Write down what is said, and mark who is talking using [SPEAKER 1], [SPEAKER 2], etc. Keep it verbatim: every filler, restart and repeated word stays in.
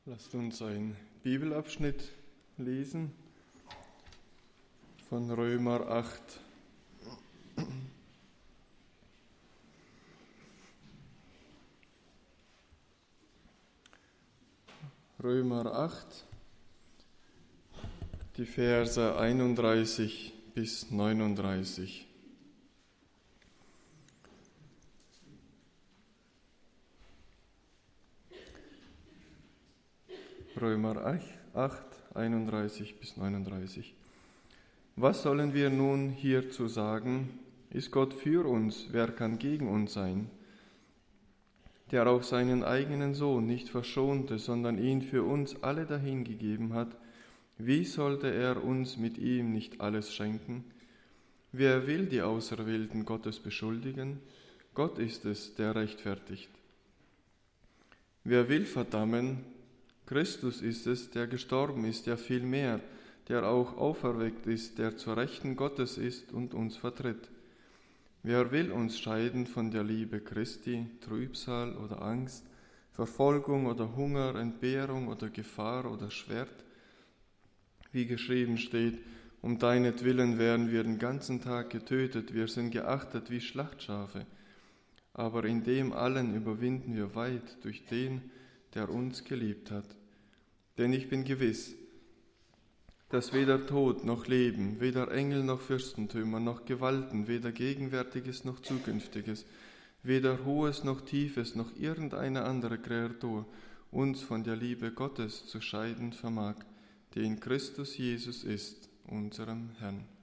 [SPEAKER 1] Lasst uns einen Bibelabschnitt lesen von Römer acht. Römer acht, die Verse einunddreißig bis neununddreißig. Römer acht, einunddreißig bis neununddreißig. Was sollen wir nun hierzu sagen? Ist Gott für uns, wer kann gegen uns sein? Der auch seinen eigenen Sohn nicht verschonte, sondern ihn für uns alle dahingegeben hat, wie sollte er uns mit ihm nicht alles schenken? Wer will die Auserwählten Gottes beschuldigen? Gott ist es, der rechtfertigt. Wer will verdammen? Christus ist es, der gestorben ist, ja vielmehr, der auch auferweckt ist, der zur Rechten Gottes ist und uns vertritt. Wer will uns scheiden von der Liebe Christi, Trübsal oder Angst, Verfolgung oder Hunger, Entbehrung oder Gefahr oder Schwert? Wie geschrieben steht, um deinetwillen werden wir den ganzen Tag getötet, wir sind geachtet wie Schlachtschafe. Aber in dem allen überwinden wir weit durch den, der uns geliebt hat. Denn ich bin gewiss, dass weder Tod noch Leben, weder Engel noch Fürstentümer noch Gewalten, weder Gegenwärtiges noch Zukünftiges, weder Hohes noch Tiefes noch irgendeine andere Kreatur uns von der Liebe Gottes zu scheiden vermag, die in Christus Jesus ist, unserem Herrn.